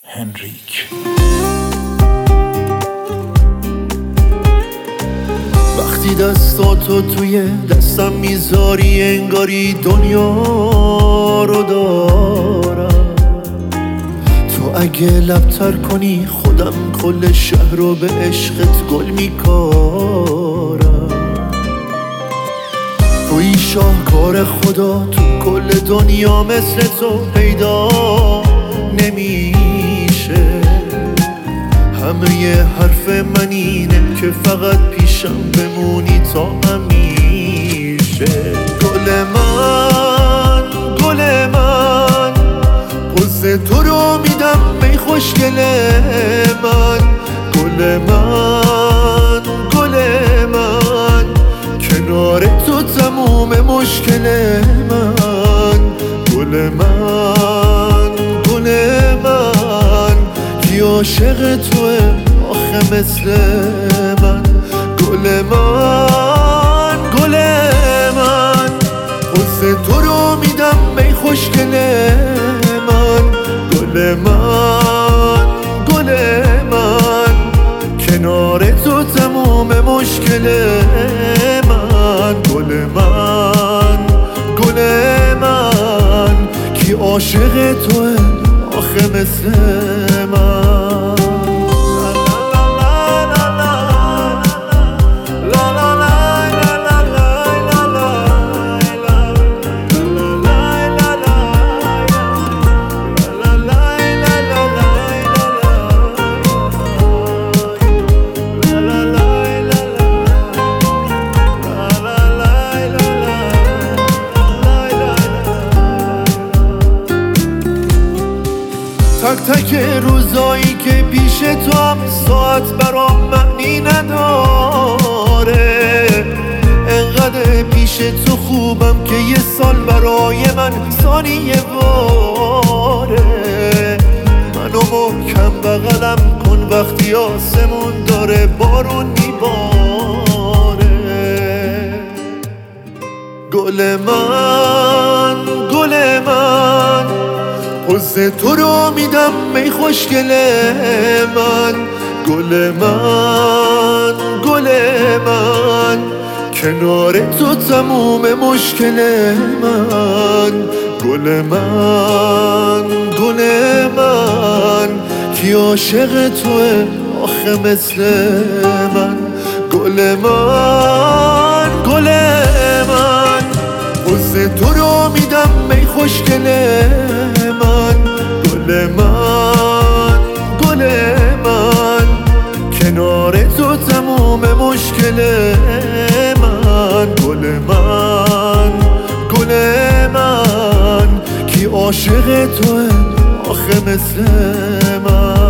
هنریک. وقتی دستاتو توی دستم میذاری انگاری دنیا رو دارم. تو اگه لبتر کنی خودم کل شهر رو به عشقت گل میکارم. توی شاهکار خدا تو کل دنیا مثل تو پیدا نمیشه. همه حرف من اینه که فقط پیشم بمونی تا همیشه. گل من گل من پوز تو رو میدم ای خوشگل من. گل من گل من کنار تو تموم مشکل من. گل من گل من کی عاشق توه آخه مثل من. گل من گل من پوز تو رو میدم ای خوشگل من. گل من گل من کنار تو تموم مشکل من. گل من گل من کی عاشق توه آخه مثل من. تک تک روزایی که پیش تو هم ساعت برام معنی نداره. انقدر پیش تو خوبم که یه سال برای من ثانیه واره. منو محکم بغلم کن وقتی آسمون داره بارون میباره. گل من گل من پوز تو رو میدم ای خوشگل من. گل من گل من کنار تو تموم مشکل من. گل من گل من کی عاشق توه آخه مثل من. گل من گل من پوز تو رو میدم ای خوشگل من. گل من گل من کنار تو تموم مشکل من. گل من گل من کی عاشق توه آخه مثل من.